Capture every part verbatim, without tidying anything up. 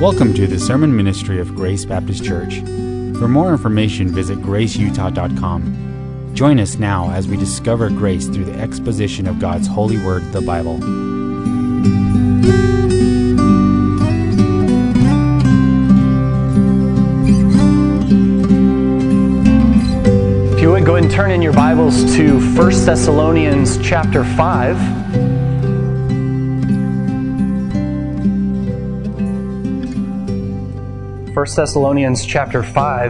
Welcome to the Sermon Ministry of Grace Baptist Church. For more information, visit grace utah dot com. Join us now as we discover grace through the exposition of God's holy word, the Bible. If you would, go ahead and turn in your Bibles to First Thessalonians chapter five. First Thessalonians chapter five.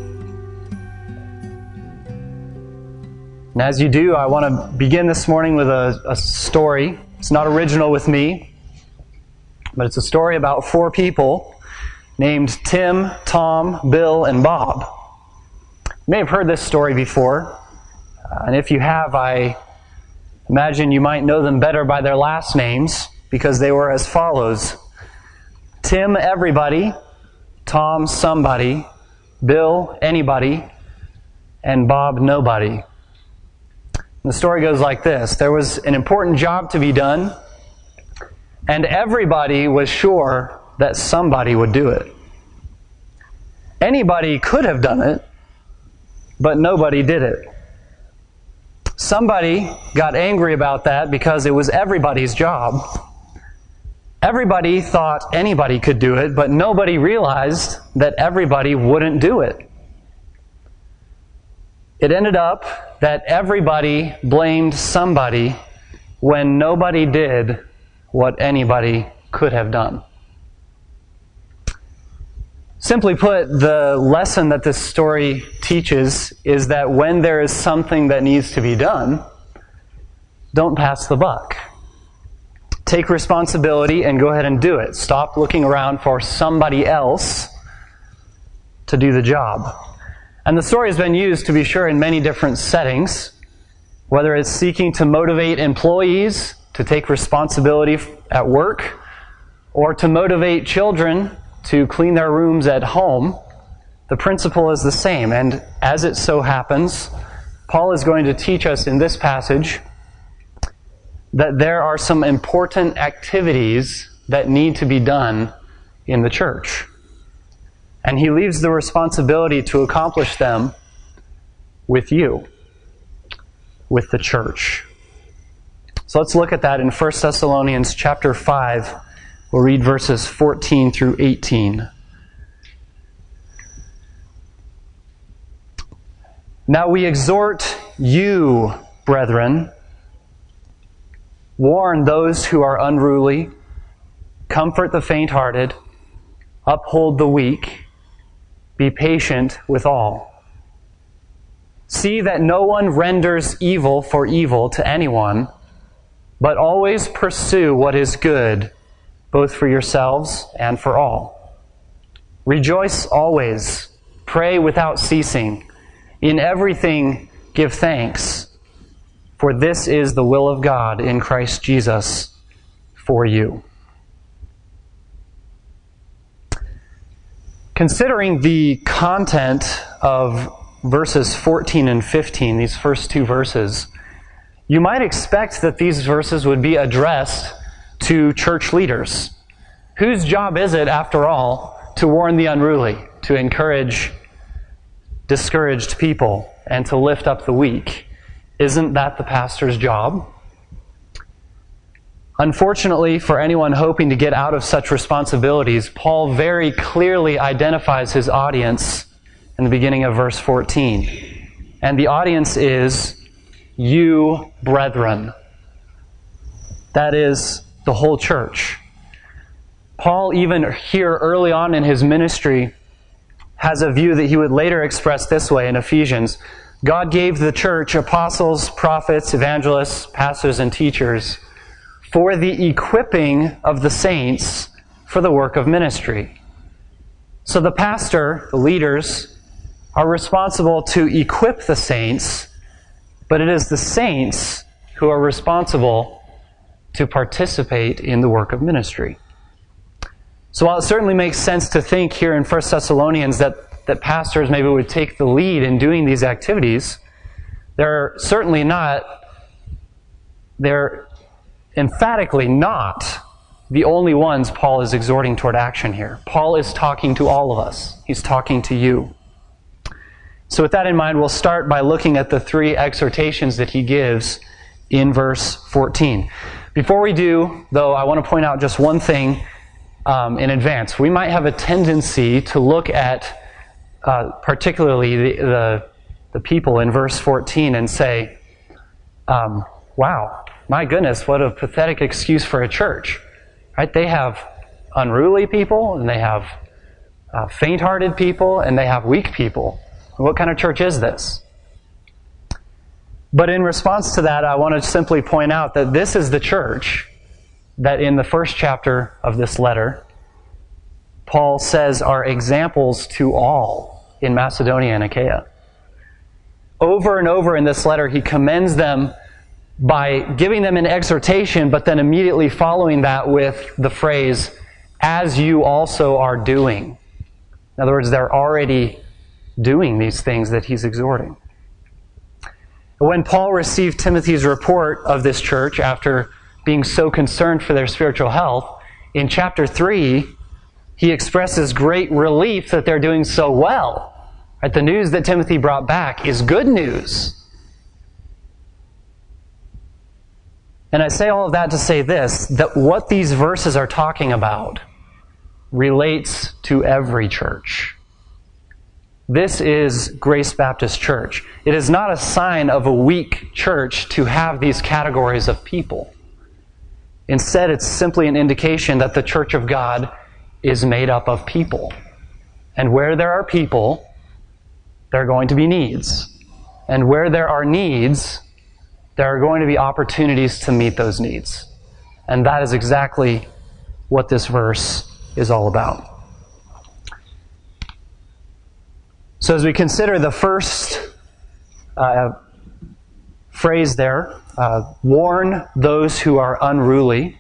And as you do, I want to begin this morning with a, a story. It's not original with me, but it's a story about four people named Tim, Tom, Bill, and Bob. You may have heard this story before, uh, and if you have, I imagine you might know them better by their last names, because they were as follows: Tim, everybody; Tom, somebody; Bill, anybody; and Bob, nobody. The story goes like this. There was an important job to be done, and everybody was sure that somebody would do it. Anybody could have done it, but nobody did it. Somebody got angry about that because it was everybody's job. Everybody thought anybody could do it, but nobody realized that everybody wouldn't do it. It ended up that everybody blamed somebody when nobody did what anybody could have done. Simply put, the lesson that this story teaches is that when there is something that needs to be done, don't pass the buck. Take responsibility and go ahead and do it. Stop looking around for somebody else to do the job. And the story has been used, to be sure, in many different settings, whether it's seeking to motivate employees to take responsibility at work, or to motivate children to clean their rooms at home. The principle is the same. And as it so happens, Paul is going to teach us in this passage that there are some important activities that need to be done in the church. And he leaves the responsibility to accomplish them with you, with the church. So let's look at that in First Thessalonians chapter five. We'll read verses fourteen through eighteen. Now we exhort you, brethren, warn those who are unruly, comfort the faint-hearted, uphold the weak, be patient with all. See that no one renders evil for evil to anyone, but always pursue what is good, both for yourselves and for all. Rejoice always, pray without ceasing, in everything give thanks, for this is the will of God in Christ Jesus for you. Considering the content of verses fourteen and fifteen, these first two verses, you might expect that these verses would be addressed to church leaders. Whose job is it, after all, to warn the unruly, to encourage discouraged people, and to lift up the weak? Isn't that the pastor's job? Unfortunately, for anyone hoping to get out of such responsibilities, Paul very clearly identifies his audience in the beginning of verse fourteen. And the audience is you, brethren. That is the whole church. Paul, even here early on in his ministry, has a view that he would later express this way in Ephesians. God gave the church apostles, prophets, evangelists, pastors, and teachers for the equipping of the saints for the work of ministry. So the pastor, the leaders, are responsible to equip the saints, but it is the saints who are responsible to participate in the work of ministry. So while it certainly makes sense to think here in First Thessalonians that, that pastors maybe would take the lead in doing these activities, they're certainly not, they're emphatically not the only ones Paul is exhorting toward action here. Paul is talking to all of us. He's talking to you. So with that in mind, we'll start by looking at the three exhortations that he gives in verse fourteen. Before we do, though, I want to point out just one thing um, in advance. We might have a tendency to look at uh, particularly the, the, the people in verse fourteen and say, um, wow, my goodness, what a pathetic excuse for a church. Right? They have unruly people, and they have uh, faint-hearted people, and they have weak people. What kind of church is this? But in response to that, I want to simply point out that this is the church that in the first chapter of this letter, Paul says are examples to all in Macedonia and Achaia. Over and over in this letter, he commends them by giving them an exhortation, but then immediately following that with the phrase, as you also are doing. In other words, they're already doing these things that he's exhorting. When Paul received Timothy's report of this church after being so concerned for their spiritual health, in chapter three, he expresses great relief that they're doing so well. Right? The news that Timothy brought back is good news. And I say all of that to say this, that what these verses are talking about relates to every church. This is Grace Baptist Church. It is not a sign of a weak church to have these categories of people. Instead, it's simply an indication that the church of God is made up of people. And where there are people, there are going to be needs. And where there are needs, there are going to be opportunities to meet those needs. And that is exactly what this verse is all about. So as we consider the first uh, phrase there, uh, warn those who are unruly.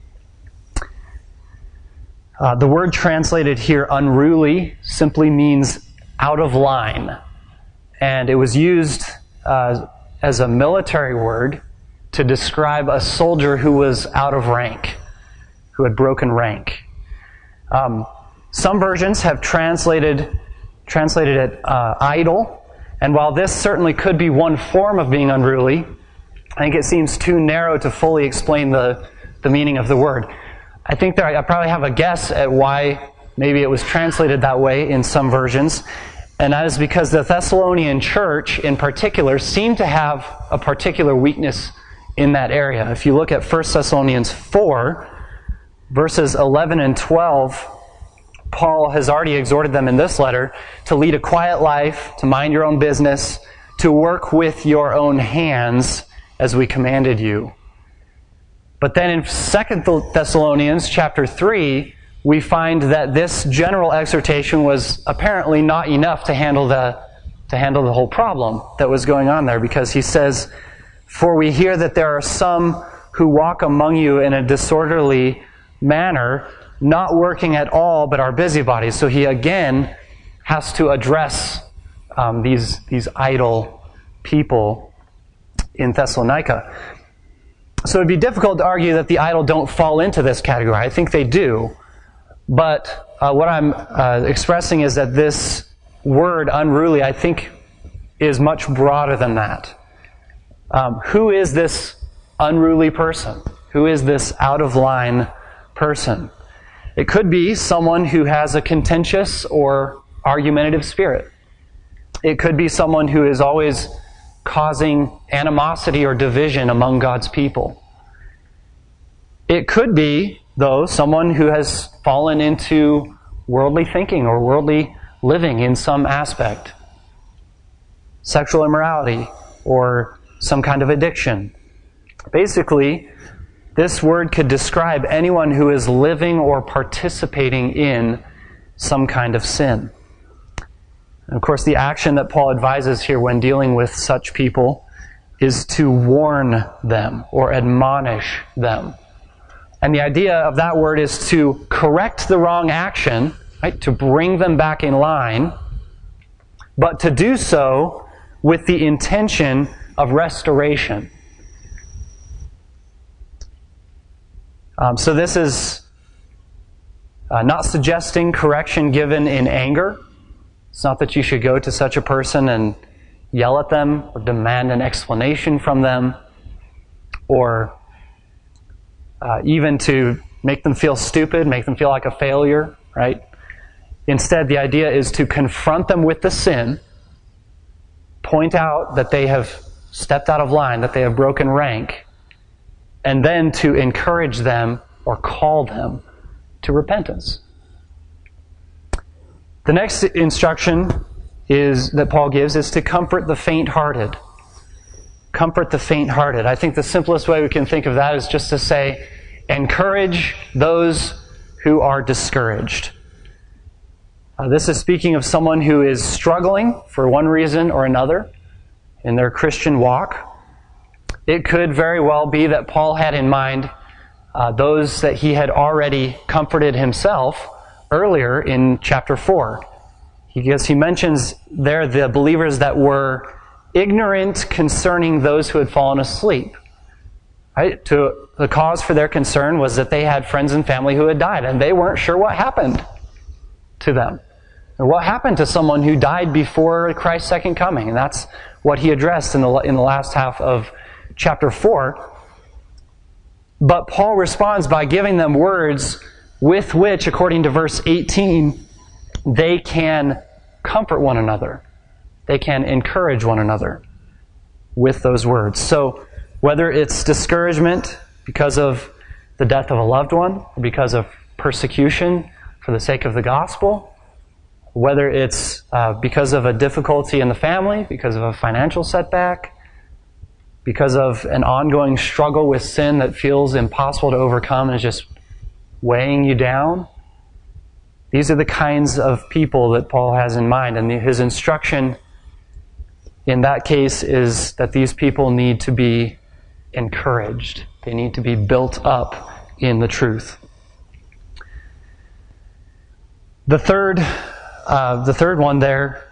Uh, the word translated here, unruly, simply means out of line. And it was used uh, as a military word to describe a soldier who was out of rank, who had broken rank. Um, some versions have translated translated it uh, idle, and while this certainly could be one form of being unruly, I think it seems too narrow to fully explain the, the meaning of the word. I think there, I probably have a guess at why maybe it was translated that way in some versions, and that is because the Thessalonian church in particular seemed to have a particular weakness in that area. If you look at First Thessalonians four, verses eleven and twelve, Paul has already exhorted them in this letter to lead a quiet life, to mind your own business, to work with your own hands as we commanded you. But then in Second Thessalonians chapter three, we find that this general exhortation was apparently not enough to handle the to handle the whole problem that was going on there, because he says, "For we hear that there are some who walk among you in a disorderly manner, not working at all, but are busybodies." So he again has to address um, these, these idle people in Thessalonica. So it'd be difficult to argue that the idle don't fall into this category. I think they do. But uh, what I'm uh, expressing is that this word, unruly, I think is much broader than that. Um, who is this unruly person? Who is this out-of-line person? It could be someone who has a contentious or argumentative spirit. It could be someone who is always causing animosity or division among God's people. It could be, though, someone who has fallen into worldly thinking or worldly living in some aspect. Sexual immorality or some kind of addiction. Basically, this word could describe anyone who is living or participating in some kind of sin. And of course, the action that Paul advises here when dealing with such people is to warn them or admonish them. And the idea of that word is to correct the wrong action, right? To bring them back in line, but to do so with the intention of restoration. Um, so this is uh, not suggesting correction given in anger. It's not that you should go to such a person and yell at them or demand an explanation from them, or uh, even to make them feel stupid, make them feel like a failure, right? Instead, the idea is to confront them with the sin, point out that they have stepped out of line, that they have broken rank, and then to encourage them or call them to repentance. The next instruction is that Paul gives is to comfort the faint-hearted. Comfort the faint-hearted. I think the simplest way we can think of that is just to say, encourage those who are discouraged. Uh, this is speaking of someone who is struggling for one reason or another in their Christian walk. It could very well be that Paul had in mind uh, those that he had already comforted himself earlier in chapter four. Because he mentions there the believers that were ignorant concerning those who had fallen asleep. Right? To, the cause for their concern was that they had friends and family who had died, and they weren't sure what happened to them. Or what happened to someone who died before Christ's second coming? And that's what he addressed in the in the last half of chapter four. But Paul responds by giving them words with which, according to verse eighteen, they can comfort one another. They can encourage one another with those words. So whether it's discouragement because of the death of a loved one, or because of persecution for the sake of the gospel, whether it's uh, because of a difficulty in the family, because of a financial setback, because of an ongoing struggle with sin that feels impossible to overcome and is just weighing you down, these are the kinds of people that Paul has in mind. And his instruction in that case is that these people need to be encouraged. They need to be built up in the truth. The third, uh, the third one there,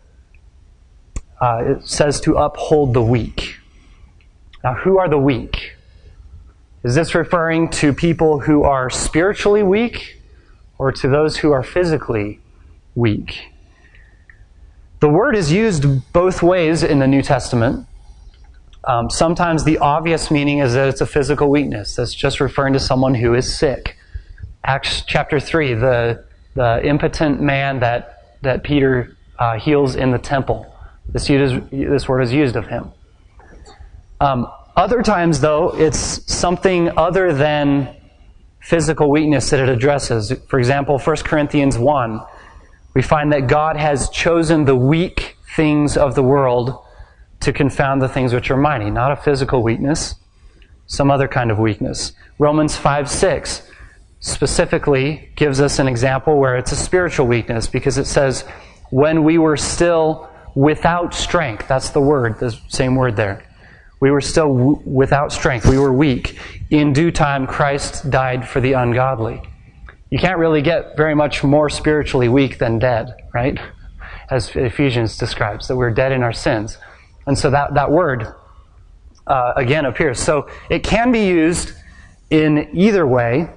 uh, it says to uphold the weak. Now, who are the weak? Is this referring to people who are spiritually weak, or to those who are physically weak? The word is used both ways in the New Testament. Um, sometimes the obvious meaning is that it's a physical weakness. That's just referring to someone who is sick. Acts chapter three, the, the impotent man that, that Peter uh, heals in the temple. This, this word is used of him. Um, other times, though, it's something other than physical weakness that it addresses. For example, First Corinthians one, we find that God has chosen the weak things of the world to confound the things which are mighty. Not a physical weakness, some other kind of weakness. Romans five six specifically gives us an example where it's a spiritual weakness, because it says, when we were still without strength, that's the word, the same word there. We were still w- without strength. We were weak. In due time, Christ died for the ungodly. You can't really get very much more spiritually weak than dead, right? As Ephesians describes, that we're dead in our sins. And so that, that word, uh, again, appears. So it can be used in either way.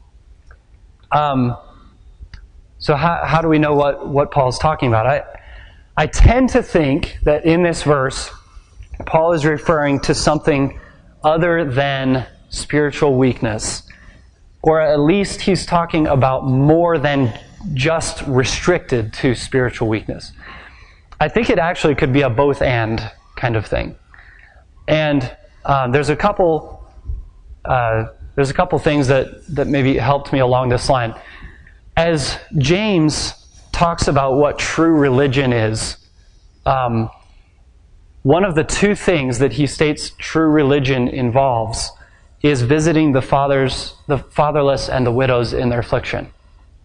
Um, so how, how do we know what, what Paul's talking about? I, I tend to think that in this verse, Paul is referring to something other than spiritual weakness. Or at least he's talking about more than just restricted to spiritual weakness. I think it actually could be a both and kind of thing. And uh, there's a couple uh, there's a couple things that, that maybe helped me along this line. As James talks about what true religion is, um, one of the two things that he states true religion involves is visiting the fathers, the fatherless and the widows in their affliction.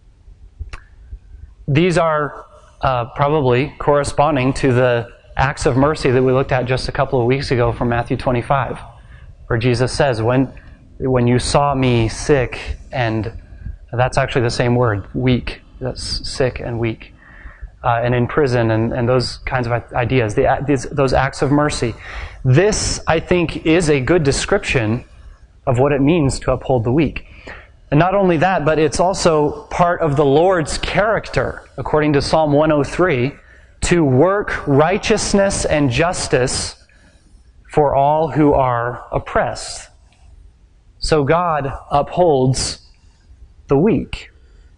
These are uh, probably corresponding to the acts of mercy that we looked at just a couple of weeks ago from Matthew twenty-five, where Jesus says, when, when you saw me sick, and that's actually the same word, weak, that's sick and weak, uh, and in prison, and, and those kinds of ideas, the, these, those acts of mercy. This, I think, is a good description of what it means to uphold the weak. And not only that, but it's also part of the Lord's character, according to Psalm one oh three, to work righteousness and justice for all who are oppressed. So God upholds the weak.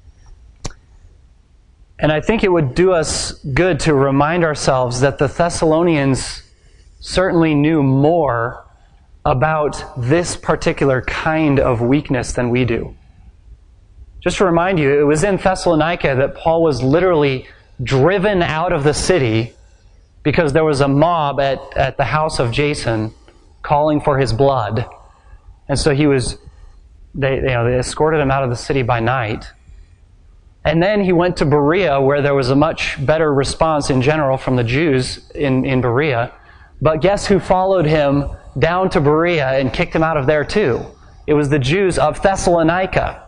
And I think it would do us good to remind ourselves that the Thessalonians certainly knew more about this particular kind of weakness than we do. Just to remind you, it was in Thessalonica that Paul was literally driven out of the city because there was a mob at, at the house of Jason calling for his blood. And so he was, they, you know, they escorted him out of the city by night. And then he went to Berea, where there was a much better response in general from the Jews in, in Berea. But guess who followed him down to Berea and kicked him out of there too? It was the Jews of Thessalonica.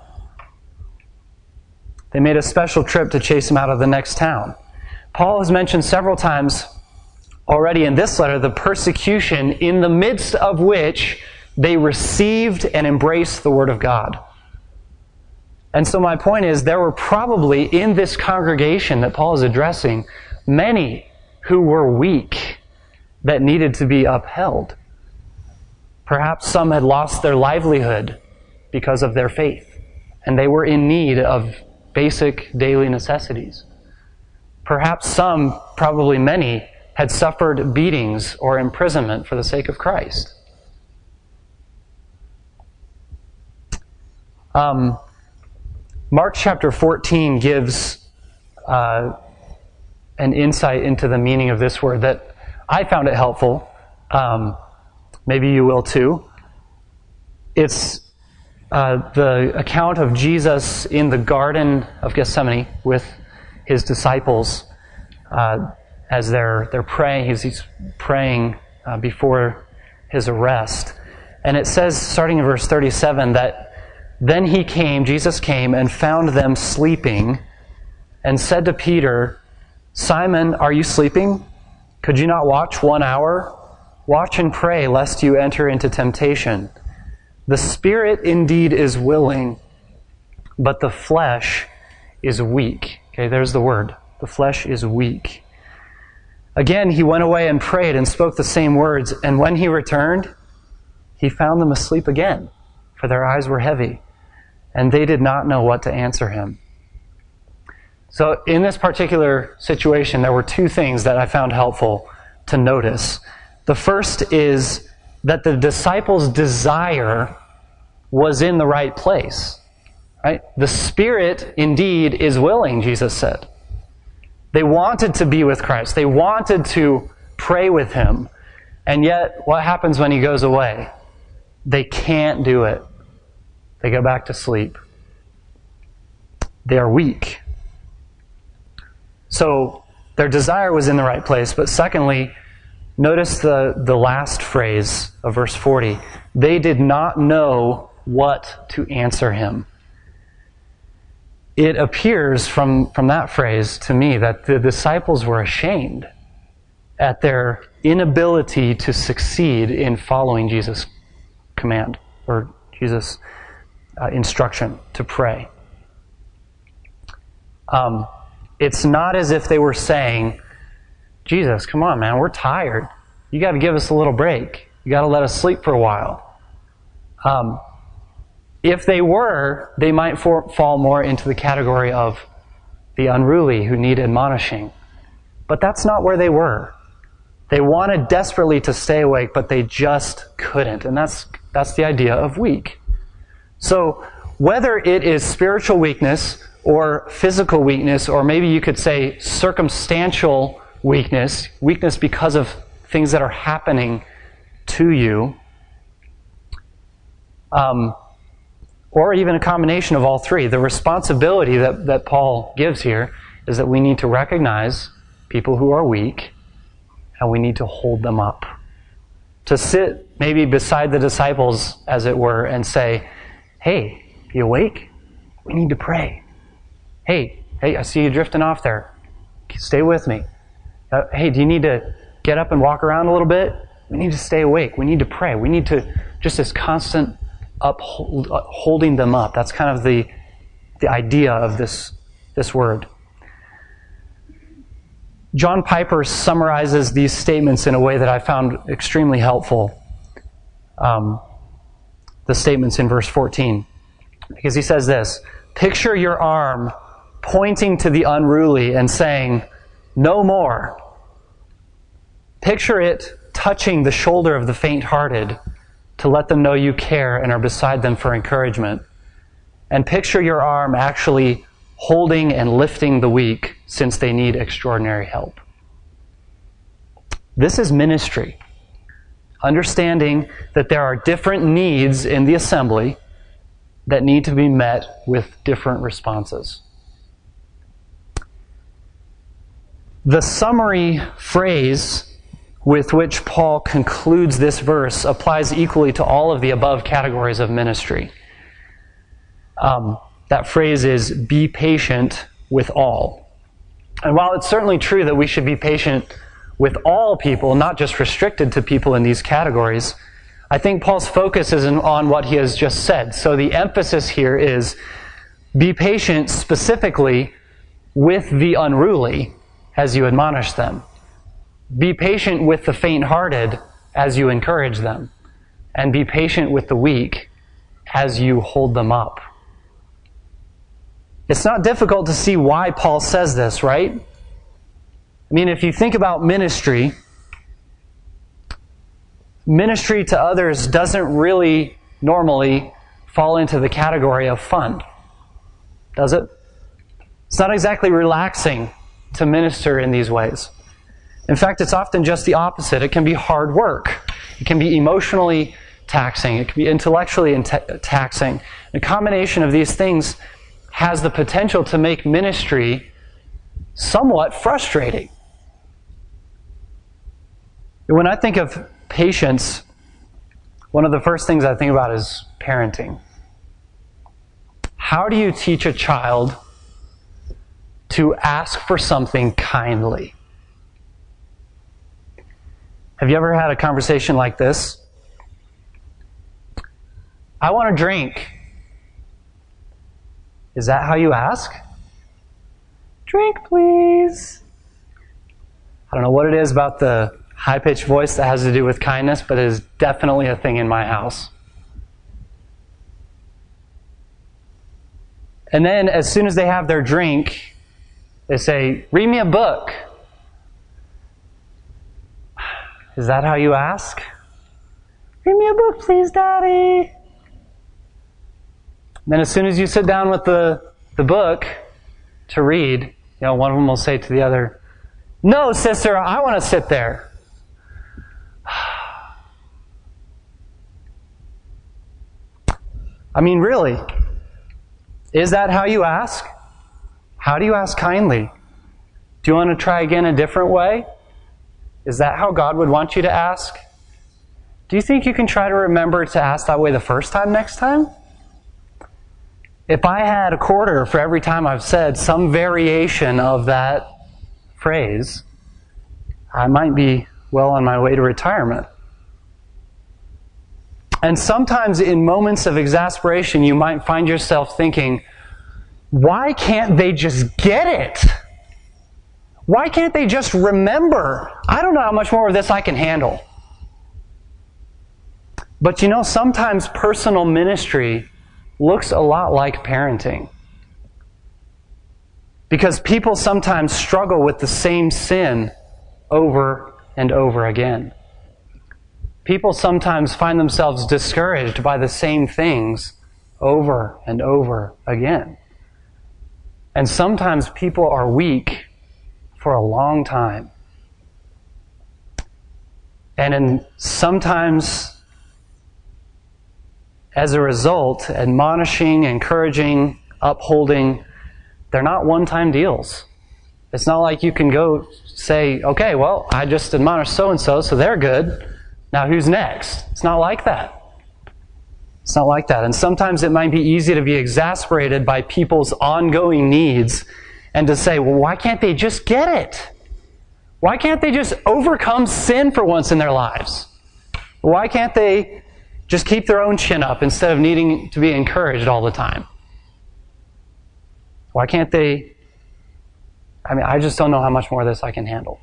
They made a special trip to chase him out of the next town. Paul has mentioned several times already in this letter the persecution in the midst of which they received and embraced the Word of God. And so my point is, there were probably in this congregation that Paul is addressing many who were weak that needed to be upheld. Perhaps some had lost their livelihood because of their faith, and they were in need of basic daily necessities. Perhaps some, probably many, had suffered beatings or imprisonment for the sake of Christ. Um, Mark chapter fourteen gives uh, an insight into the meaning of this word that I found it helpful. Um, maybe you will too. It's uh, the account of Jesus in the Garden of Gethsemane with his disciples uh, as they're they're praying. He's, he's praying uh, before his arrest, and it says, starting in verse thirty-seven, that then he came, Jesus came, and found them sleeping, and said to Peter, "Simon, are you sleeping? Could you not watch one hour? Watch and pray, lest you enter into temptation. The spirit indeed is willing, but the flesh is weak." Okay, there's the word. The flesh is weak. Again, he went away and prayed and spoke the same words, and when he returned, he found them asleep again, for their eyes were heavy, and they did not know what to answer him. So in this particular situation, there were two things that I found helpful to notice. The first is that the disciples' desire was in the right place. Right? The spirit indeed is willing, Jesus said. They wanted to be with Christ. They wanted to pray with him. And yet, what happens when he goes away? They can't do it. They go back to sleep. They are weak. So their desire was in the right place. But secondly, notice the, the last phrase of verse forty. They did not know what to answer him. It appears from, from that phrase to me that the disciples were ashamed at their inability to succeed in following Jesus' command or Jesus' uh, instruction to pray. Um, it's not as if they were saying, "Jesus, come on, man, we're tired. You got to give us a little break. You got to let us sleep for a while." Um, if they were, they might for, fall more into the category of the unruly who need admonishing. But that's not where they were. They wanted desperately to stay awake, but they just couldn't. And that's that's the idea of weak. So whether it is spiritual weakness or physical weakness, or maybe you could say circumstantial weakness, weakness because of things that are happening to you, um, or even a combination of all three, the responsibility that, that Paul gives here is that we need to recognize people who are weak, and we need to hold them up. To sit maybe beside the disciples, as it were, and say, "Hey, you awake? We need to pray. Hey, hey, I see you drifting off there. Stay with me. Uh, hey, do you need to get up and walk around a little bit? We need to stay awake. We need to pray. We need to," just this constant uphold, holding them up. That's kind of the, the idea of this, this word. John Piper summarizes these statements in a way that I found extremely helpful. Um, the statements in verse fourteen. Because he says this, picture your arm pointing to the unruly and saying, no more. Picture it touching the shoulder of the faint-hearted to let them know you care and are beside them for encouragement. And picture your arm actually holding and lifting the weak since they need extraordinary help. This is ministry. Understanding that there are different needs in the assembly that need to be met with different responses. The summary phrase with which Paul concludes this verse applies equally to all of the above categories of ministry. Um, that phrase is, be patient with all. And while it's certainly true that we should be patient with all people, not just restricted to people in these categories, I think Paul's focus is on what he has just said. So the emphasis here is, be patient specifically with the unruly as you admonish them. Be patient with the faint-hearted as you encourage them. And be patient with the weak as you hold them up. It's not difficult to see why Paul says this, right? I mean, if you think about ministry, ministry to others doesn't really normally fall into the category of fun, does it? It's not exactly relaxing to minister in these ways. In fact, it's often just the opposite. It can be hard work. It can be emotionally taxing. It can be intellectually taxing. A combination of these things has the potential to make ministry somewhat frustrating. When I think of patience, one of the first things I think about is parenting. How do you teach a child to ask for something kindly? Have you ever had a conversation like this? I want a drink. Is that how you ask? Drink, please. I don't know what it is about the high-pitched voice that has to do with kindness, but it is definitely a thing in my house. And then as soon as they have their drink, they say, read me a book. Is that how you ask? Read me a book, please, Daddy. And then as soon as you sit down with the, the book to read, you know, one of them will say to the other, no, sister, I want to sit there. I mean, really, is that how you ask? How do you ask kindly? Do you want to try again a different way? Is that how God would want you to ask? Do you think you can try to remember to ask that way the first time next time? If I had a quarter for every time I've said some variation of that phrase, I might be well on my way to retirement. And sometimes in moments of exasperation, you might find yourself thinking, why can't they just get it? Why can't they just remember? I don't know how much more of this I can handle. But you know, sometimes personal ministry looks a lot like parenting. Because people sometimes struggle with the same sin over and over again. People sometimes find themselves discouraged by the same things over and over again. And sometimes people are weak for a long time. And in, sometimes, as a result, admonishing, encouraging, upholding, they're not one-time deals. It's not like you can go say, okay, well, I just admonished so-and-so, so they're good. Now who's next? It's not like that. It's not like that. And sometimes it might be easy to be exasperated by people's ongoing needs and to say, well, why can't they just get it? Why can't they just overcome sin for once in their lives? Why can't they just keep their own chin up instead of needing to be encouraged all the time? Why can't they? I mean, I just don't know how much more of this I can handle.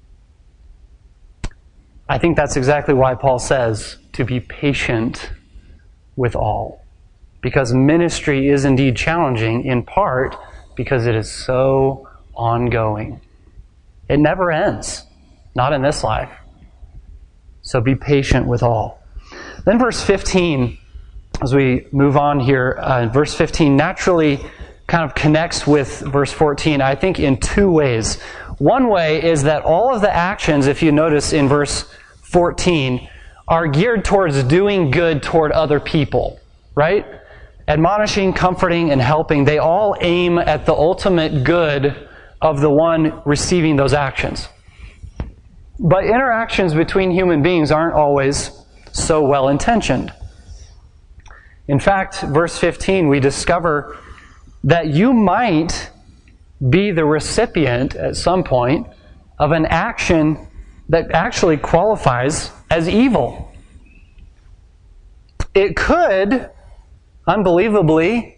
I think that's exactly why Paul says to be patient with all. Because ministry is indeed challenging, in part because it is so ongoing. It never ends. Not in this life. So be patient with all. Then verse fifteen, as we move on here, uh, verse fifteen naturally kind of connects with verse fourteen, I think, in two ways. One way is that all of the actions, if you notice in verse fourteen, are geared towards doing good toward other people, right? Admonishing, comforting, and helping, they all aim at the ultimate good of the one receiving those actions. But interactions between human beings aren't always so well-intentioned. In fact, verse fifteen, we discover that you might be the recipient at some point of an action that actually qualifies as evil. It could, unbelievably,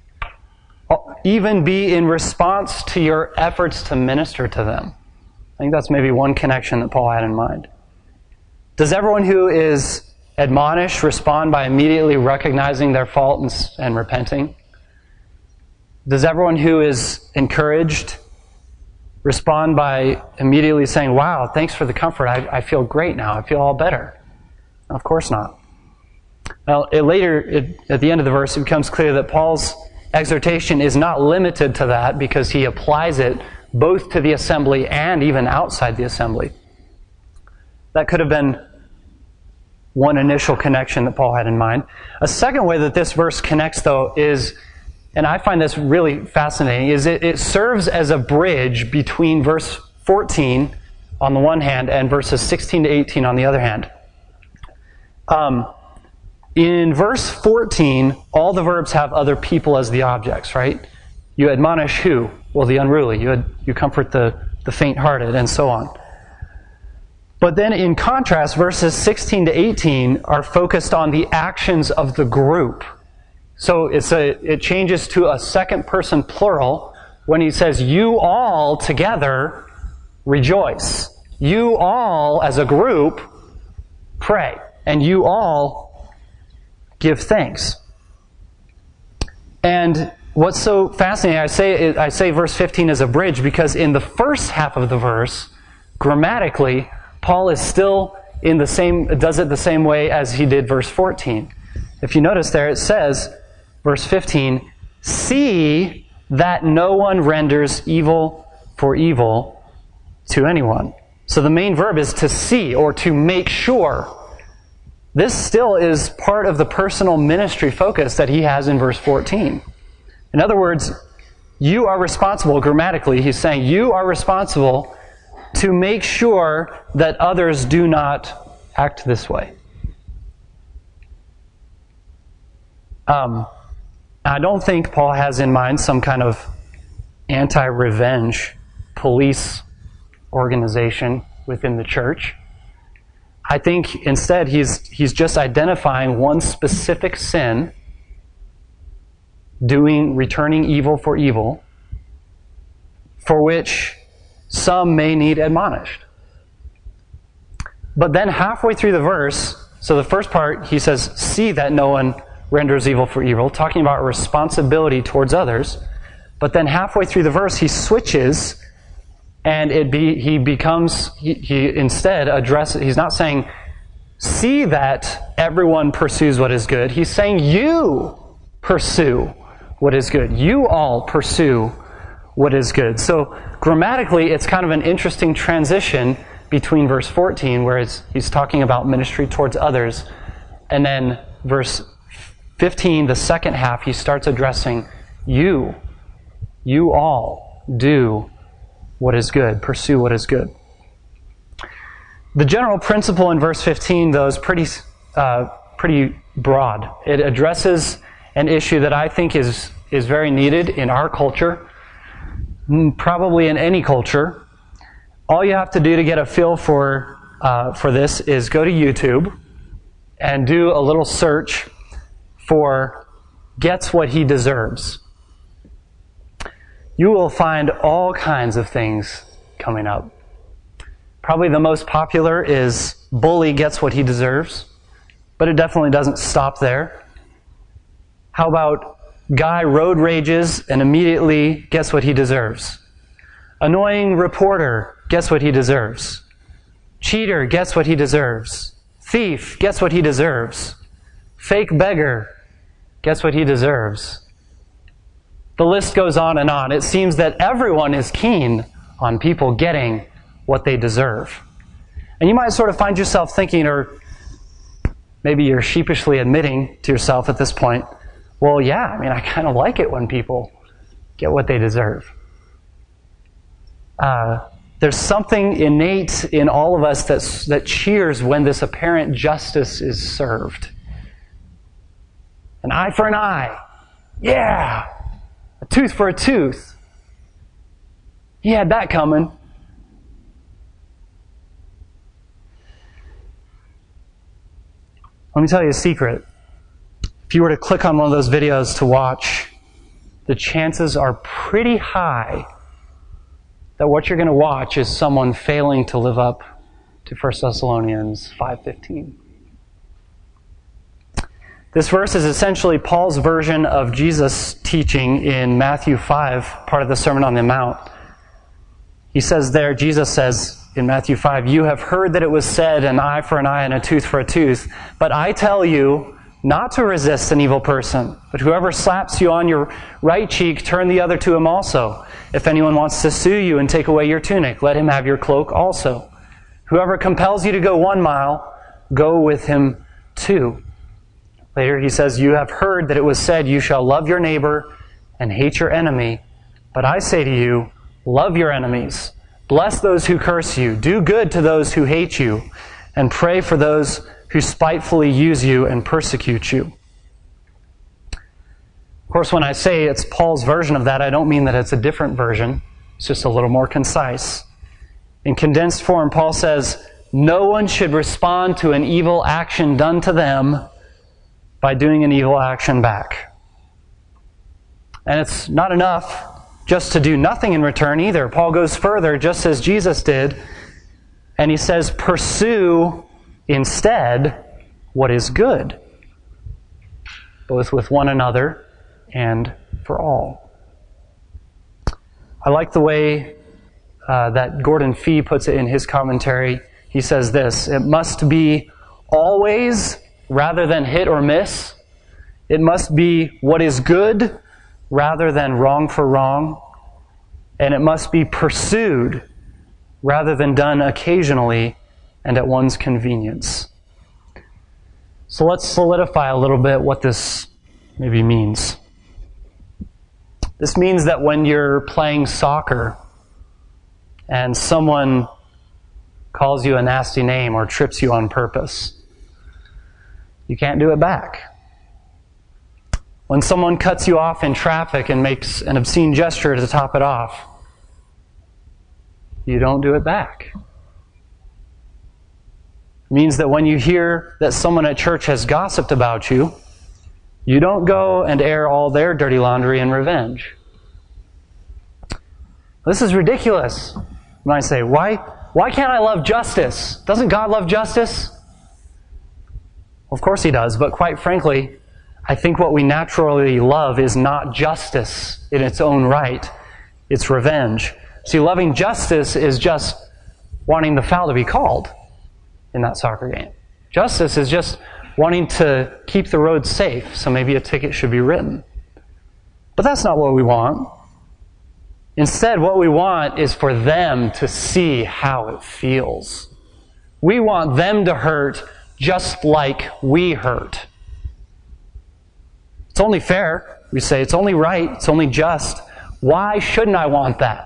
even be in response to your efforts to minister to them. I think that's maybe one connection that Paul had in mind. Does everyone who is admonished respond by immediately recognizing their fault and, and repenting? Does everyone who is encouraged respond by immediately saying, wow, thanks for the comfort, I, I feel great now, I feel all better? Of course not. Now, it later, it, at the end of the verse, it becomes clear that Paul's exhortation is not limited to that because he applies it both to the assembly and even outside the assembly. That could have been one initial connection that Paul had in mind. A second way that this verse connects, though, is, and I find this really fascinating, is it, it serves as a bridge between verse fourteen on the one hand and verses sixteen to eighteen on the other hand. Um, in verse fourteen, all the verbs have other people as the objects, right? You admonish who? Well, the unruly. You, ad, you comfort the, the faint-hearted, and so on. But then in contrast, verses sixteen to eighteen are focused on the actions of the group. So it's a, it changes to a second person plural when he says, you all together rejoice. You all as a group pray. And you all give thanks. And what's so fascinating, I say, I say verse fifteen is a bridge because in the first half of the verse, grammatically, Paul is still in the same, does it the same way as he did verse fourteen. If you notice there, it says, verse fifteen, see that no one renders evil for evil to anyone. So the main verb is to see or to make sure. This still is part of the personal ministry focus that he has in verse fourteen. In other words, you are responsible, grammatically, he's saying you are responsible to make sure that others do not act this way. Um, I don't think Paul has in mind some kind of anti-revenge police organization within the church. I think instead he's he's just identifying one specific sin, doing returning evil for evil, for which some may need admonished. But then halfway through the verse, so the first part, he says, see that no one renders evil for evil, talking about responsibility towards others. But then halfway through the verse, he switches, and it be he becomes, he, he instead addresses, he's not saying, see that everyone pursues what is good. He's saying, you pursue what is good. You all pursue what is good. So grammatically, it's kind of an interesting transition between verse fourteen, where it's, he's talking about ministry towards others, and then verse fifteen, the second half, he starts addressing you. You all do what is good. Pursue what is good. The general principle in verse fifteen, though, is pretty, uh, pretty broad. It addresses an issue that I think is, is very needed in our culture, probably in any culture. All you have to do to get a feel for, uh, for this is go to YouTube and do a little search for gets what he deserves, you will find all kinds of things coming up. Probably the most popular is bully gets what he deserves, but it definitely doesn't stop there. How about guy road rages and immediately gets what he deserves? Annoying reporter gets what he deserves. Cheater gets what he deserves. Thief gets what he deserves. Fake beggar gets what he deserves. The list goes on and on. It seems that everyone is keen on people getting what they deserve. And you might sort of find yourself thinking, or maybe you're sheepishly admitting to yourself at this point, well, yeah, I mean, I kind of like it when people get what they deserve. Uh, there's something innate in all of us that's, that cheers when this apparent justice is served. An eye for an eye. Yeah! A tooth for a tooth. He had that coming. Let me tell you a secret. If you were to click on one of those videos to watch, the chances are pretty high that what you're going to watch is someone failing to live up to First Thessalonians five fifteen. This verse is essentially Paul's version of Jesus' teaching in Matthew five, part of the Sermon on the Mount. He says there, Jesus says in Matthew five, "You have heard that it was said, an eye for an eye and a tooth for a tooth. But I tell you not to resist an evil person. But whoever slaps you on your right cheek, turn the other to him also. If anyone wants to sue you and take away your tunic, let him have your cloak also. Whoever compels you to go one mile, go with him two." Later he says, "You have heard that it was said, you shall love your neighbor and hate your enemy. But I say to you, love your enemies. Bless those who curse you. Do good to those who hate you. And pray for those who spitefully use you and persecute you." Of course, when I say it's Paul's version of that, I don't mean that it's a different version. It's just a little more concise. In condensed form, Paul says, no one should respond to an evil action done to them by doing an evil action back. And it's not enough just to do nothing in return either. Paul goes further, just as Jesus did, and he says, pursue instead what is good, both with one another and for all. I like the way uh, that Gordon Fee puts it in his commentary. He says this: it must be always rather than hit or miss. It must be what is good rather than wrong for wrong. And it must be pursued rather than done occasionally and at one's convenience. So let's solidify a little bit what this maybe means. This means that when you're playing soccer and someone calls you a nasty name or trips you on purpose, you can't do it back. When someone cuts you off in traffic and makes an obscene gesture to top it off, you don't do it back. It means that when you hear that someone at church has gossiped about you, you don't go and air all their dirty laundry in revenge. This is ridiculous. You might say, why, why can't I love justice? Doesn't God love justice? Well, of course He does, but quite frankly, I think what we naturally love is not justice in its own right. It's revenge. See, loving justice is just wanting the foul to be called in that soccer game. Justice is just wanting to keep the road safe, so maybe a ticket should be written. But that's not what we want. Instead, what we want is for them to see how it feels. We want them to hurt just like we hurt. It's only fair. We say it's only right. It's only just. Why shouldn't I want that?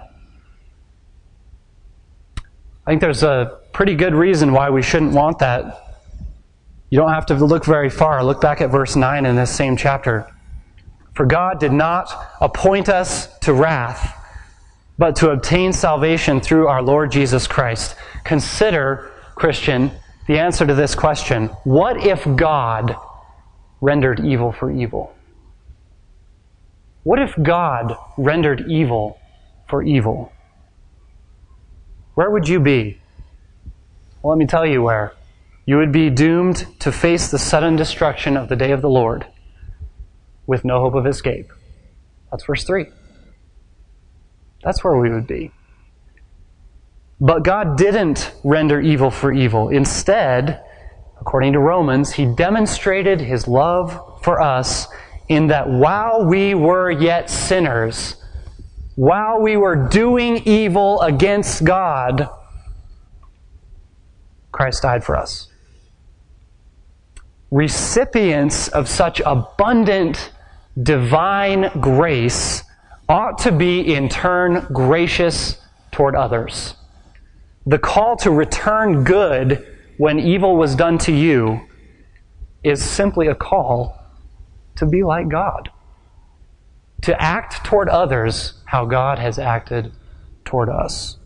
I think there's a pretty good reason why we shouldn't want that. You don't have to look very far. Look back at verse nine in this same chapter. For God did not appoint us to wrath, but to obtain salvation through our Lord Jesus Christ. Consider, Christian, the answer to this question: what if God rendered evil for evil? What if God rendered evil for evil? Where would you be? Well, let me tell you where. You would be doomed to face the sudden destruction of the day of the Lord with no hope of escape. That's verse three. That's where we would be. But God didn't render evil for evil. Instead, according to Romans, He demonstrated His love for us in that while we were yet sinners, while we were doing evil against God, Christ died for us. Recipients of such abundant divine grace ought to be in turn gracious toward others. The call to return good when evil was done to you is simply a call to be like God. To act toward others how God has acted toward us.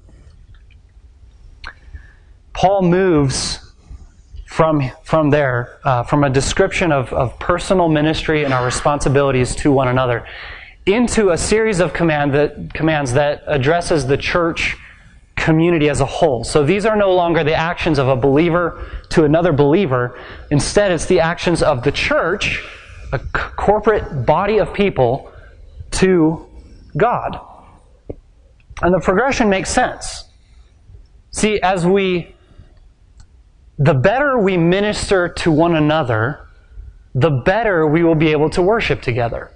Paul moves from, from there, uh, from a description of, of personal ministry and our responsibilities to one another, into a series of command that, commands that addresses the church community as a whole. So these are no longer the actions of a believer to another believer. Instead, it's the actions of the church, a c- corporate body of people, to God. And the progression makes sense. See, as we, the better we minister to one another, the better we will be able to worship together.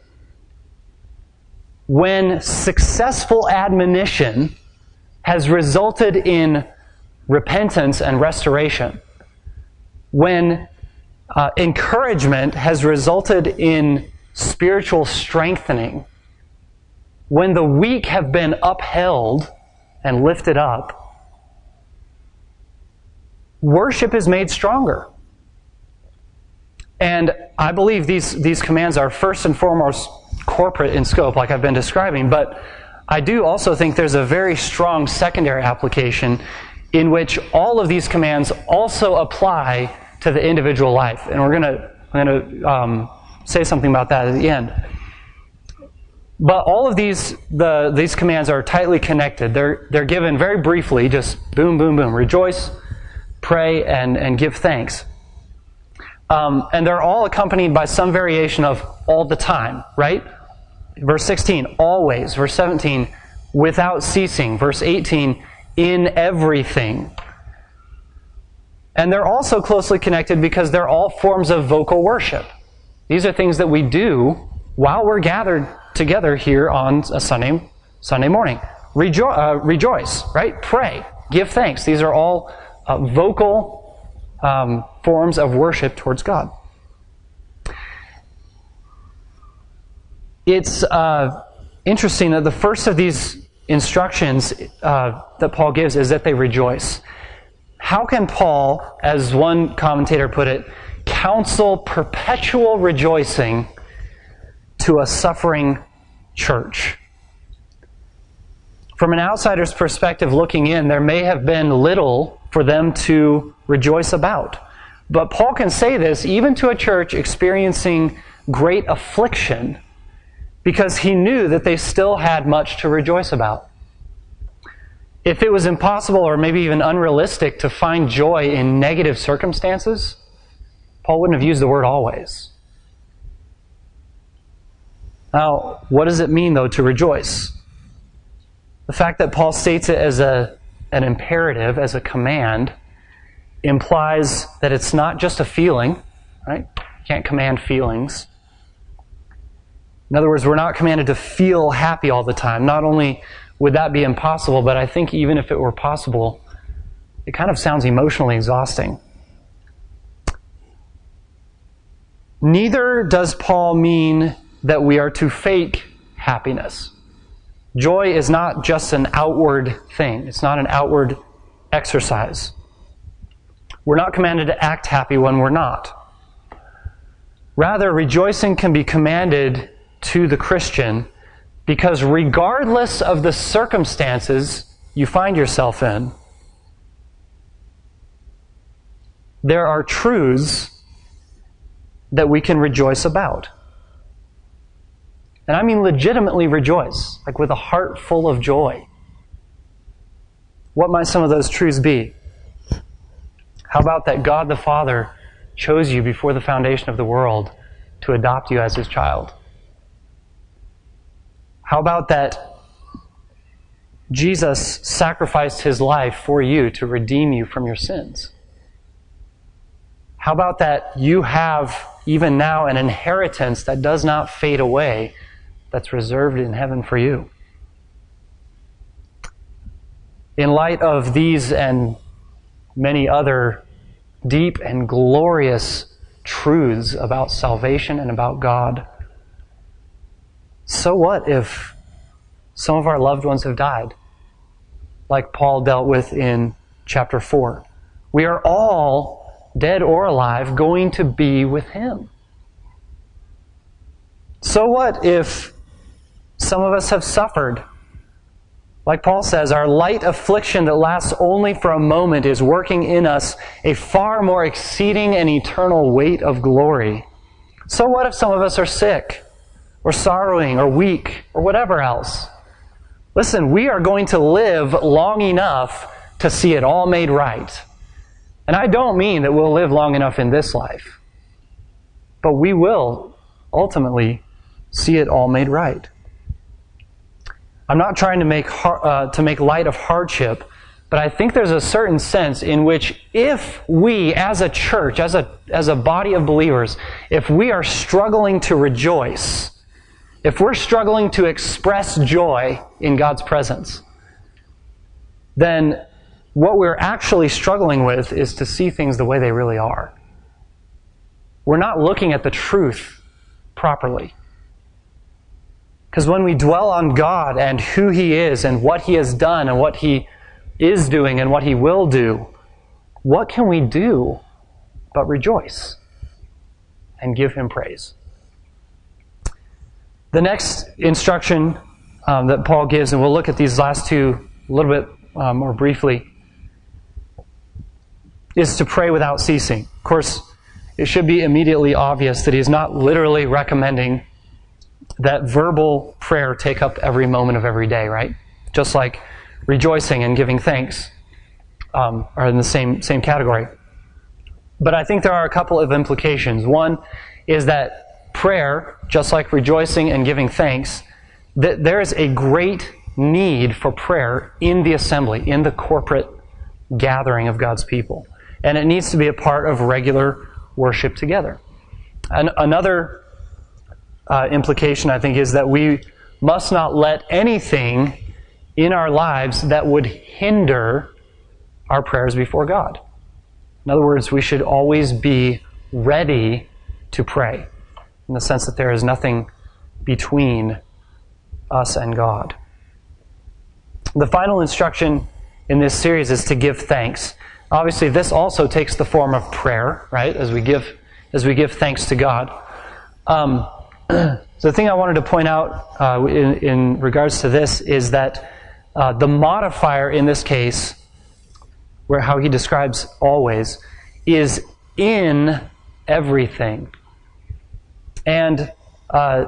When successful admonition has resulted in repentance and restoration, when uh, encouragement has resulted in spiritual strengthening, when the weak have been upheld and lifted up, worship is made stronger. And I believe these, these commands are first and foremost corporate in scope, like I've been describing, but I do also think there's a very strong secondary application in which all of these commands also apply to the individual life. And we're going to I'm going to um, say something about that at the end. But all of these the these commands are tightly connected. They're they're given very briefly, just boom, boom, boom. Rejoice, pray, and, and give thanks. Um, and they're all accompanied by some variation of all the time, right? Verse sixteen, always. Verse seventeen, without ceasing. Verse eighteen, in everything. And they're also closely connected because they're all forms of vocal worship. These are things that we do while we're gathered together here on a Sunday Sunday morning. Rejo- uh, rejoice, right? Pray, give thanks. These are all uh, vocal um, forms of worship towards God. It's uh, interesting that the first of these instructions uh, that Paul gives is that they rejoice. How can Paul, as one commentator put it, counsel perpetual rejoicing to a suffering church? From an outsider's perspective looking in, there may have been little for them to rejoice about. But Paul can say this even to a church experiencing great affliction, because he knew that they still had much to rejoice about. If it was impossible or maybe even unrealistic to find joy in negative circumstances, Paul wouldn't have used the word always. Now, what does it mean, though, to rejoice? The fact that Paul states it as a, an imperative, as a command, implies that it's not just a feeling, right? You can't command feelings. In other words, we're not commanded to feel happy all the time. Not only would that be impossible, but I think even if it were possible, it kind of sounds emotionally exhausting. Neither does Paul mean that we are to fake happiness. Joy is not just an outward thing. It's not an outward exercise. We're not commanded to act happy when we're not. Rather, rejoicing can be commanded to the Christian because regardless of the circumstances you find yourself in, there are truths that we can rejoice about. And I mean legitimately rejoice, like with a heart full of joy. What might some of those truths be? How about that God the Father chose you before the foundation of the world to adopt you as His child? How about that Jesus sacrificed His life for you to redeem you from your sins? How about that you have, even now, an inheritance that does not fade away, that's reserved in heaven for you? In light of these and many other deep and glorious truths about salvation and about God, so what if some of our loved ones have died, like Paul dealt with in chapter four? We are all, dead or alive, going to be with Him. So what if some of us have suffered? Like Paul says, our light affliction that lasts only for a moment is working in us a far more exceeding and eternal weight of glory. So what if some of us are sick, or sorrowing, or weak, or whatever else? Listen, we are going to live long enough to see it all made right. And I don't mean that we'll live long enough in this life, but we will ultimately see it all made right. I'm not trying to make uh, to make light of hardship, but I think there's a certain sense in which if we, as a church, as a as a body of believers, if we are struggling to rejoice, if we're struggling to express joy in God's presence, then what we're actually struggling with is to see things the way they really are. We're not looking at the truth properly. Because when we dwell on God and who He is and what He has done and what He is doing and what He will do, what can we do but rejoice and give Him praise? The next instruction um, that Paul gives, and we'll look at these last two a little bit um, more briefly, is to pray without ceasing. Of course, it should be immediately obvious that he's not literally recommending that verbal prayer take up every moment of every day, right? Just like rejoicing and giving thanks um, are in the same same category. But I think there are a couple of implications. One is that prayer, just like rejoicing and giving thanks, that there is a great need for prayer in the assembly, in the corporate gathering of God's people. And it needs to be a part of regular worship together. And another uh, implication, I think, is that we must not let anything in our lives that would hinder our prayers before God. In other words, we should always be ready to pray, in the sense that there is nothing between us and God. The final instruction in this series is to give thanks. Obviously, this also takes the form of prayer, right? As we give, as we give thanks to God. Um, so the thing I wanted to point out uh, in, in regards to this is that uh, the modifier in this case, where how he describes always, is in everything. And uh,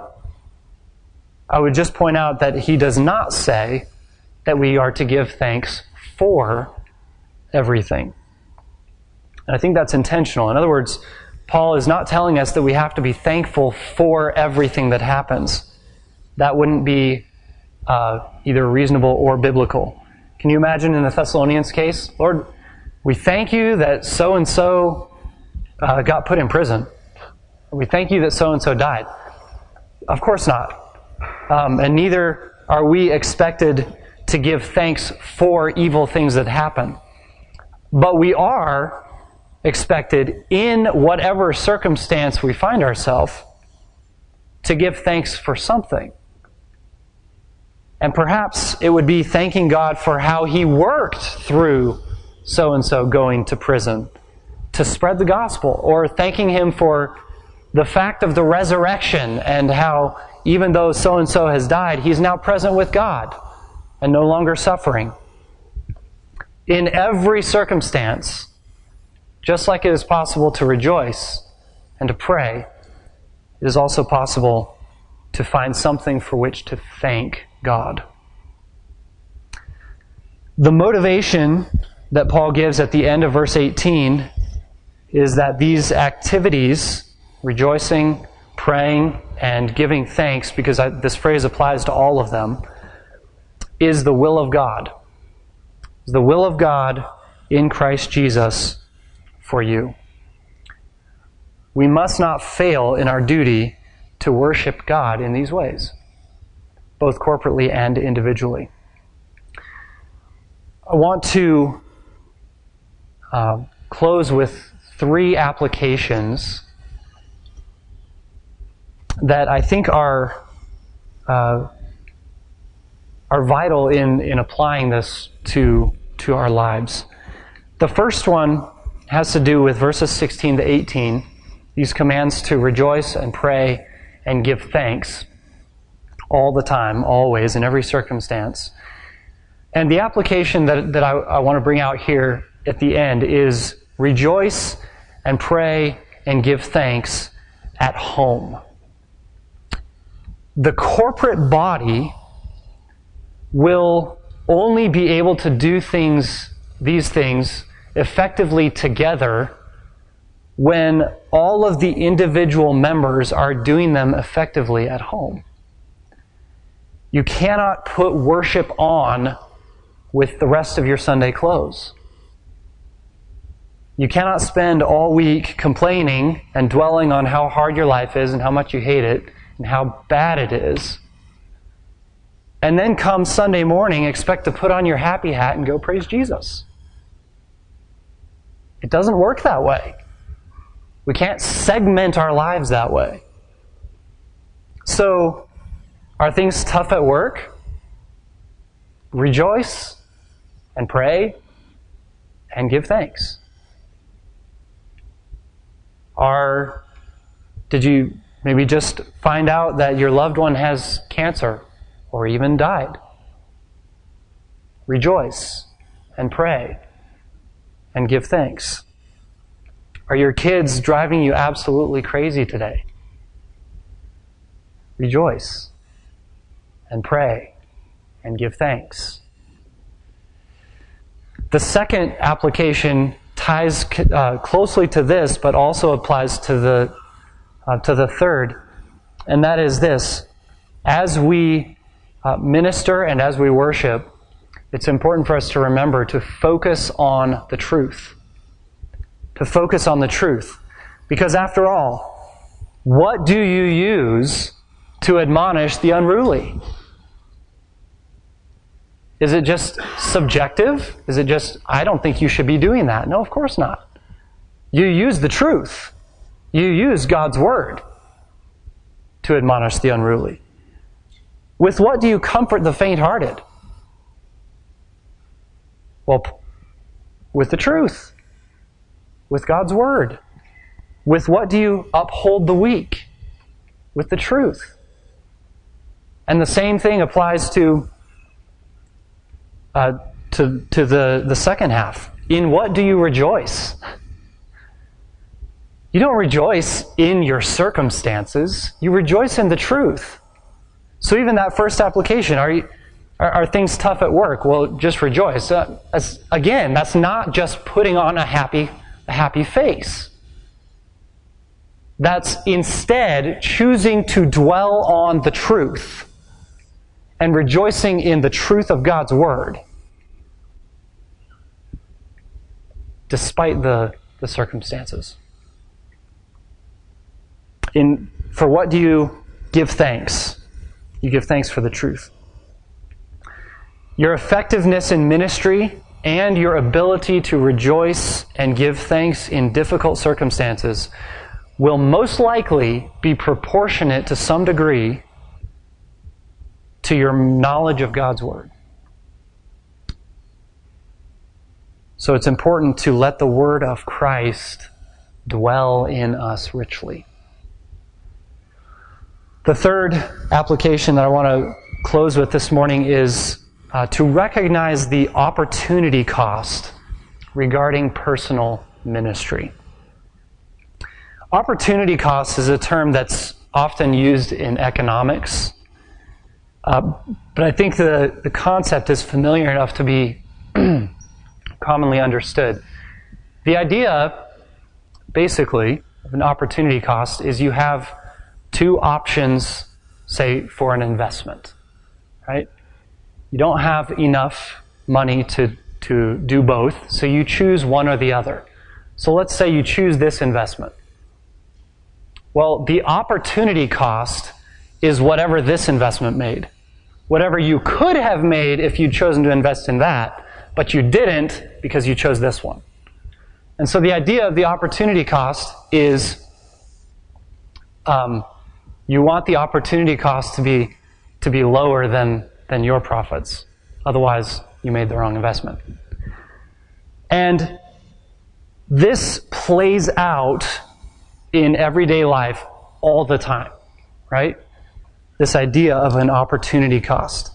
I would just point out that he does not say that we are to give thanks for everything. And I think that's intentional. In other words, Paul is not telling us that we have to be thankful for everything that happens. That wouldn't be uh, either reasonable or biblical. Can you imagine in the Thessalonians case? Lord, we thank you that so-and-so uh, got put in prison. We thank you that so-and-so died. Of course not. Um, and neither are we expected to give thanks for evil things that happen. But we are expected, in whatever circumstance we find ourselves, to give thanks for something. And perhaps it would be thanking God for how He worked through so-and-so going to prison to spread the gospel, or thanking Him for the fact of the resurrection and how even though so-and-so has died, he's now present with God and no longer suffering. In every circumstance, just like it is possible to rejoice and to pray, it is also possible to find something for which to thank God. The motivation that Paul gives at the end of verse eighteen is that these activities, rejoicing, praying, and giving thanks, because I, this phrase applies to all of them, is the will of God. It's the will of God in Christ Jesus for you. We must not fail in our duty to worship God in these ways, both corporately and individually. I want to uh, close with three applications that I think are uh, are vital in, in applying this to, to our lives. The first one has to do with verses sixteen to eighteen, these commands to rejoice and pray and give thanks all the time, always, in every circumstance. And the application that, that I, I want to bring out here at the end is rejoice and pray and give thanks at home. The corporate body will only be able to do things, these things, effectively together when all of the individual members are doing them effectively at home. You cannot put worship on with the rest of your Sunday clothes. You cannot spend all week complaining and dwelling on how hard your life is and how much you hate it and how bad it is, and then come Sunday morning expect to put on your happy hat and go praise Jesus. It doesn't work that way. We can't segment our lives that way. So, are things tough at work? Rejoice and pray and give thanks. Are, did you maybe just find out that your loved one has cancer or even died? Rejoice and pray and give thanks. Are your kids driving you absolutely crazy today? Rejoice and pray and give thanks. The second application ties uh, closely to this, but also applies to the uh, to the third, and that is this: as we uh, minister and as we worship, it's important for us to remember to focus on the truth. To focus on the truth, because after all, what do you use to admonish the unruly? Is it just subjective? Is it just, I don't think you should be doing that? No, of course not. You use the truth. You use God's Word to admonish the unruly. With what do you comfort the faint-hearted? Well, with the truth. With God's Word. With what do you uphold the weak? With the truth. And the same thing applies to Uh, to to the, the second half. In what do you rejoice? You don't rejoice in your circumstances. You rejoice in the truth. So even that first application, are you, are, are things tough at work? Well, just rejoice. Uh, as, again, that's not just putting on a happy a happy face. That's instead choosing to dwell on the truth and rejoicing in the truth of God's Word, despite the, the circumstances. In, for what do you give thanks? You give thanks for the truth. Your effectiveness in ministry and your ability to rejoice and give thanks in difficult circumstances will most likely be proportionate to some degree to your knowledge of God's Word. So it's important to let the Word of Christ dwell in us richly. The third application that I want to close with this morning is uh, to recognize the opportunity cost regarding personal ministry. Opportunity cost is a term that's often used in economics, uh, but I think the, the concept is familiar enough to be commonly understood. The idea, basically, of an opportunity cost is you have two options, say, for an investment, right? You don't have enough money to, to do both, so you choose one or the other. So let's say you choose this investment. Well, the opportunity cost is whatever this investment made. Whatever you could have made if you'd chosen to invest in that, but you didn't because you chose this one. And so the idea of the opportunity cost is um, you want the opportunity cost to be to be lower than, than your profits. Otherwise, you made the wrong investment. And this plays out in everyday life all the time, right? This idea of an opportunity cost.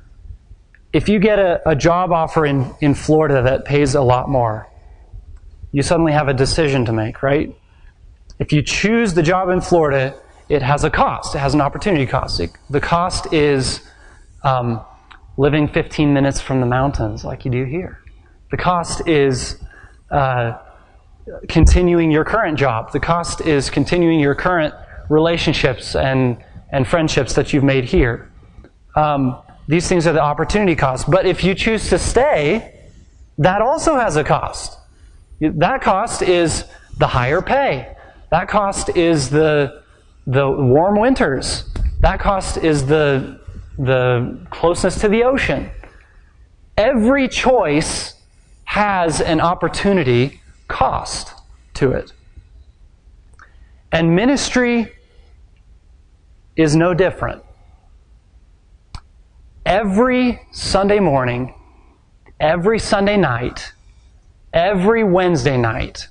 If you get a, a job offer in, in Florida that pays a lot more, you suddenly have a decision to make, right? If you choose the job in Florida, it has a cost. It has an opportunity cost. It, the cost is um, living fifteen minutes from the mountains like you do here. The cost is uh, continuing your current job. The cost is continuing your current relationships and, and friendships that you've made here. Um, these things are the opportunity costs. But if you choose to stay, that also has a cost. That cost is the higher pay. That cost is the the warm winters. That cost is the the closeness to the ocean. Every choice has an opportunity cost to it. And ministry is no different. Every Sunday morning, every Sunday night, every Wednesday night,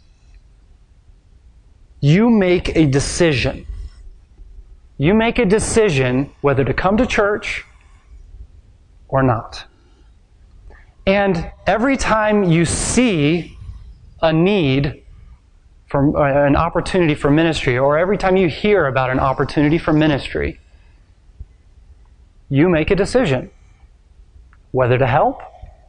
you make a decision. You make a decision whether to come to church or not. And every time you see a need for uh, an opportunity for ministry, or every time you hear about an opportunity for ministry, you make a decision whether to help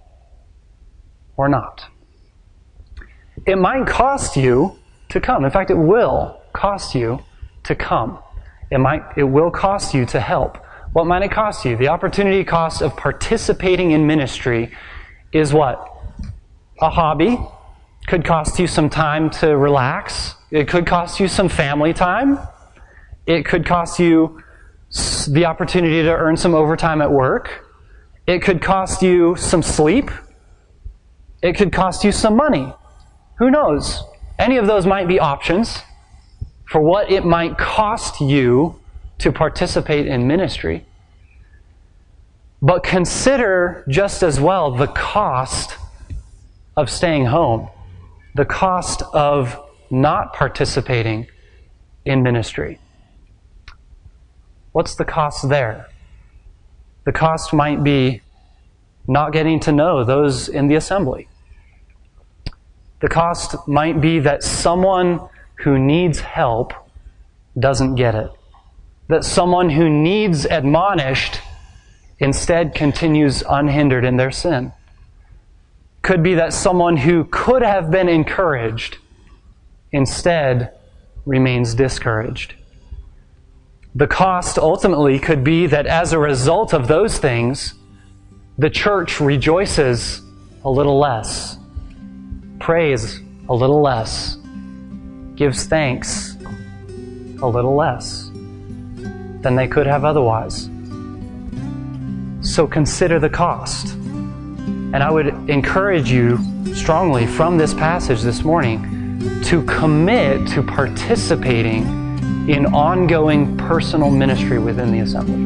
or not. It might cost you to come. In fact, it will cost you to come. It might, it will cost you to help. What might it cost you? The opportunity cost of participating in ministry is what? A hobby. Could cost you some time to relax. It could cost you some family time. It could cost you the opportunity to earn some overtime at work. It could cost you some sleep. It could cost you some money. Who knows? Any of those might be options for what it might cost you to participate in ministry. But consider just as well the cost of staying home, the cost of not participating in ministry. What's the cost there? The cost might be not getting to know those in the assembly. The cost might be that someone who needs help doesn't get it. That someone who needs admonished instead continues unhindered in their sin. Could be that someone who could have been encouraged instead remains discouraged. The cost ultimately could be that as a result of those things, the church rejoices a little less, prays a little less, gives thanks a little less than they could have otherwise. So consider the cost. And I would encourage you strongly from this passage this morning to commit to participating in ongoing personal ministry within the assembly.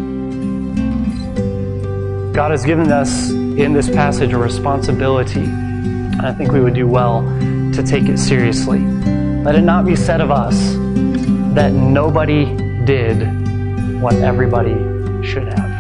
God has given us in this passage a responsibility, and I think we would do well to take it seriously. Let it not be said of us that nobody did what everybody should have.